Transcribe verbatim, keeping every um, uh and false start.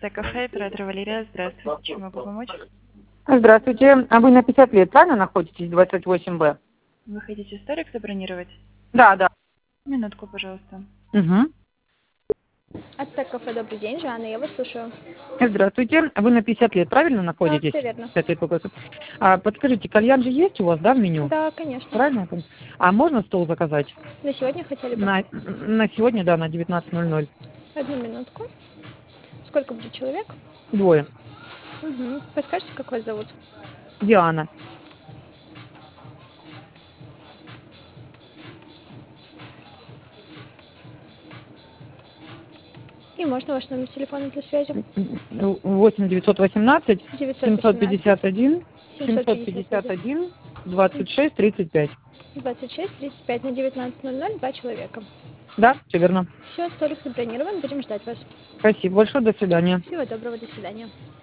Кафе, оператор Валерия. Здравствуйте, чем могу помочь? Здравствуйте. А вы на пятьдесят лет, правильно находитесь, двадцать восемь Б? Вы хотите столик забронировать? Да, да. Минутку, пожалуйста. Угу. Ацтек кафе, добрый день, Жанна, я вас слушаю. Здравствуйте. Вы на пятьдесят лет, правильно Да, находитесь? все верно. пятьдесят лет вопросов. А, подскажите, кальян же есть у вас, да, в меню? Да, конечно. Правильно я понял? А можно стол заказать? На сегодня хотели бы? На, на сегодня, да, на девятнадцать ноль ноль. Одну минутку. Сколько будет человек? Двое. Угу. Подскажите, как вас зовут? Диана. И можно ваш номер телефона для связи? восемь девятьсот восемнадцать семьсот девятьсот пятьдесят один семьсот семьсот пятьдесят пятьдесят один двадцать шесть тридцать пять. двадцать шесть тридцать пять на девятнадцать ноль ноль, два человека. Да, все верно. Все, столик забронирован, будем ждать вас. Спасибо большое, до свидания. Всего доброго, до свидания.